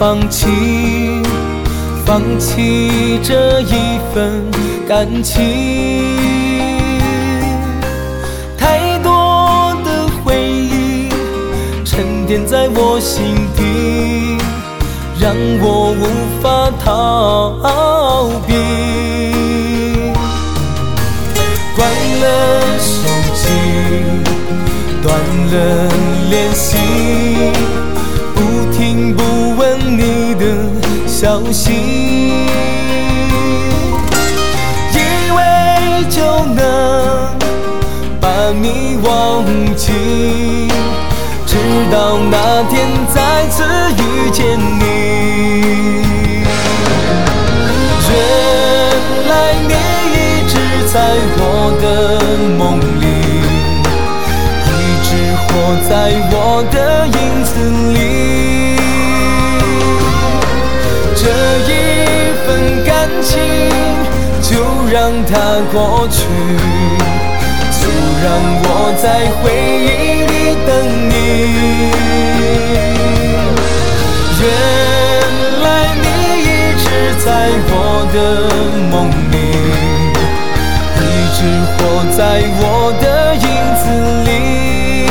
放弃，放弃这一份感情。太多的回忆沉淀在我心底，让我无法逃避。关了手机，断了联系，不听不问你的消息，以为就能把你忘记，直到那天再次遇见你。原来你一直在我的梦里，一直活在我的影子里。这一份感情就让它过去，就让我在回忆里等你。原来你一直在我的梦里，一直活在我的影子里。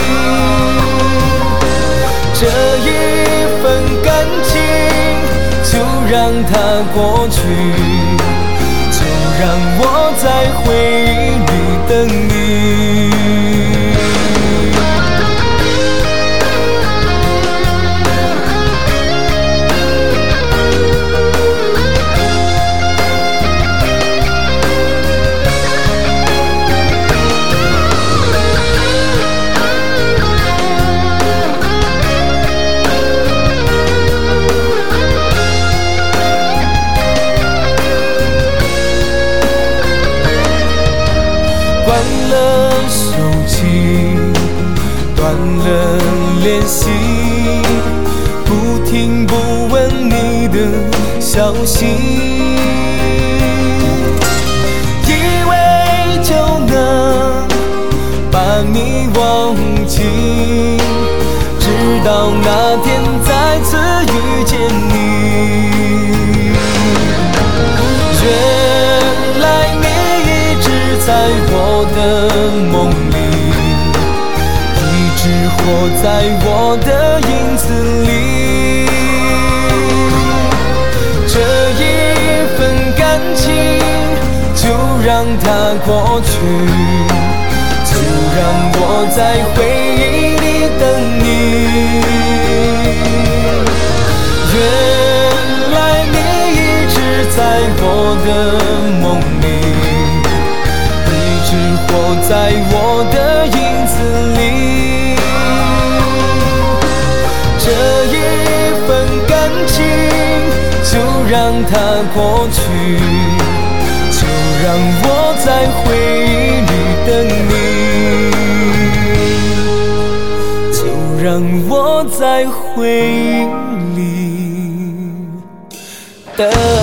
这一份感情就让它过去，就让我在回忆里等你。关了手机，断了联系，不听不问你的消息，以为就能把你忘记，直到那天再次遇见你。原来你一直在我的梦里，一直活在我的影子里。这一份感情就让它过去，就让我在回忆里等你。原来你一直在我的梦里，一直活在我的影子里。这一份感情就让它过去，就让我在回忆里等你，就让我在回忆里等